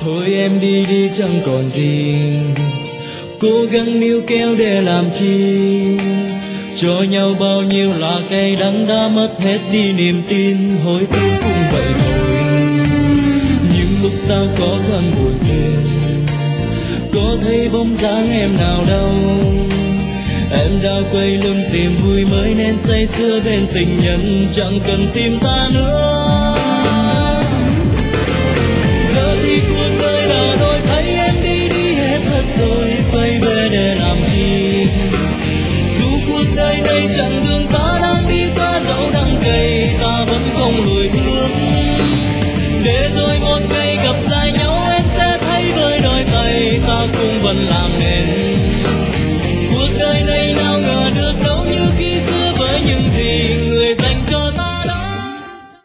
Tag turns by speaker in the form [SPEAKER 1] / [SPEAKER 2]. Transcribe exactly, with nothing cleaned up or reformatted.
[SPEAKER 1] Thôi em đi đi chẳng còn gì, cố gắng níu kéo để làm chi, cho nhau bao nhiêu là cay đắng đã mất hết đi niềm tin, hối tiếc cũng vậy thôi. Những lúc ta có cơn buồn phiền, có thấy bóng dáng em nào đâu, em đã quay lưng tìm vui mới nên say sưa bên tình nhân, chẳng cần tìm ta nữa. Giờ thì cuộc đời đã đổi thay, em đi đi hết thật rồi, quay về để làm chi? Dù cuộc đời này chẳng đường ta đang đi qua dẫu đắng cay, ta vẫn không lùi bước. Để rồi một ngày gặp lại nhau em sẽ thấy với đôi tay ta cùng vẫn làm nghề.